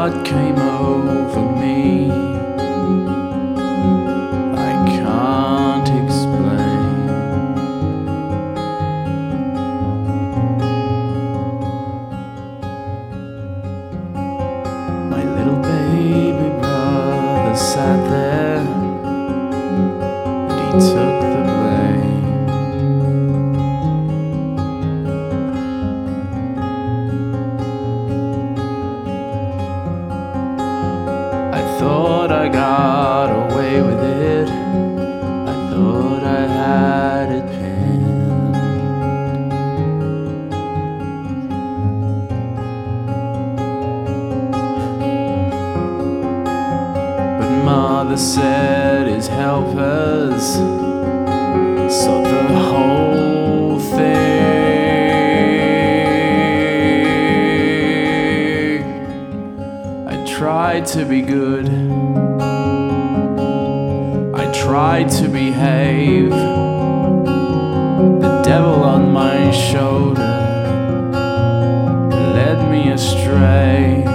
what came over me, I can't explain. My little baby brother sat there and he took the blame. I thought I got away with it, I thought I had it pinned. But Mother said his helpers saw the whole thing. I tried to be good, I tried to behave. The devil on my shoulder led me astray.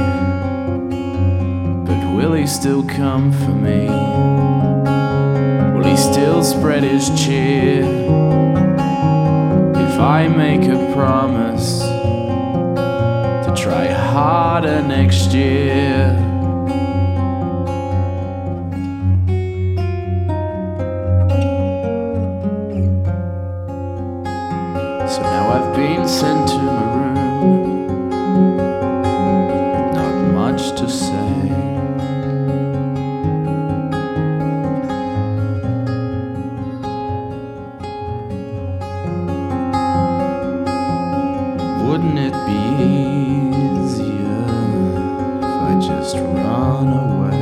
But will he still come for me? Will he still spread his cheer if I make a promise to try harder next year? So now I've been sent to my room, not much to say. Wouldn't it be easier if I just run away?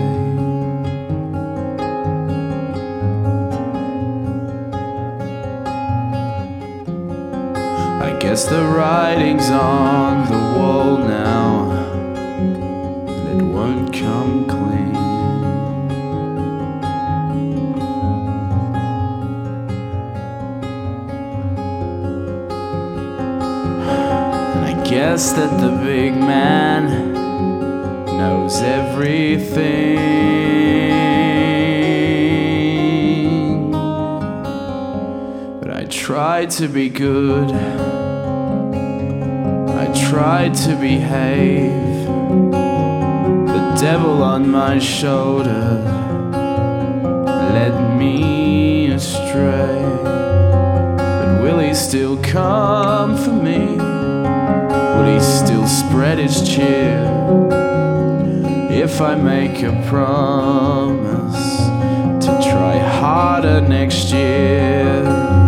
I guess the writing's on the wall now, and it won't come clean. And I guess that the big man knows everything. But I tried to be good, I tried to behave. The devil on my shoulder led me astray. But will he still come for me? Will he still spread his cheer if I make a promise to try harder next year?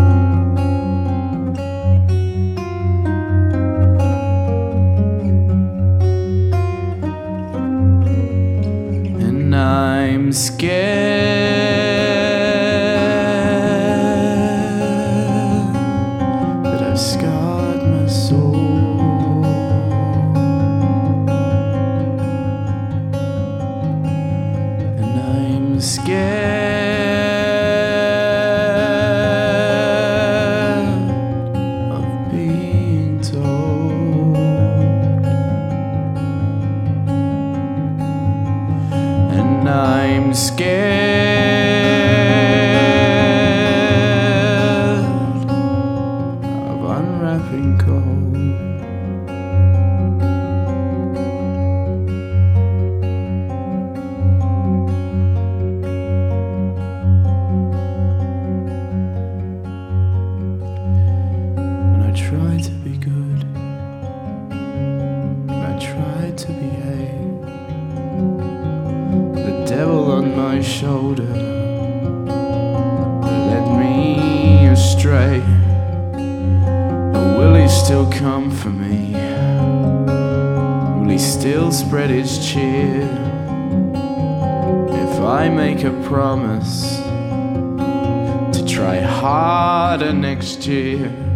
I'm scared that I've scarred my soul, and I'm scared of being told. And I'm scared of unwrapping cold. And I tried to be good, I tried to behave. The devil on my shoulder led me astray. Or will he still come for me? Will he still spread his cheer if I make a promise to try harder next year?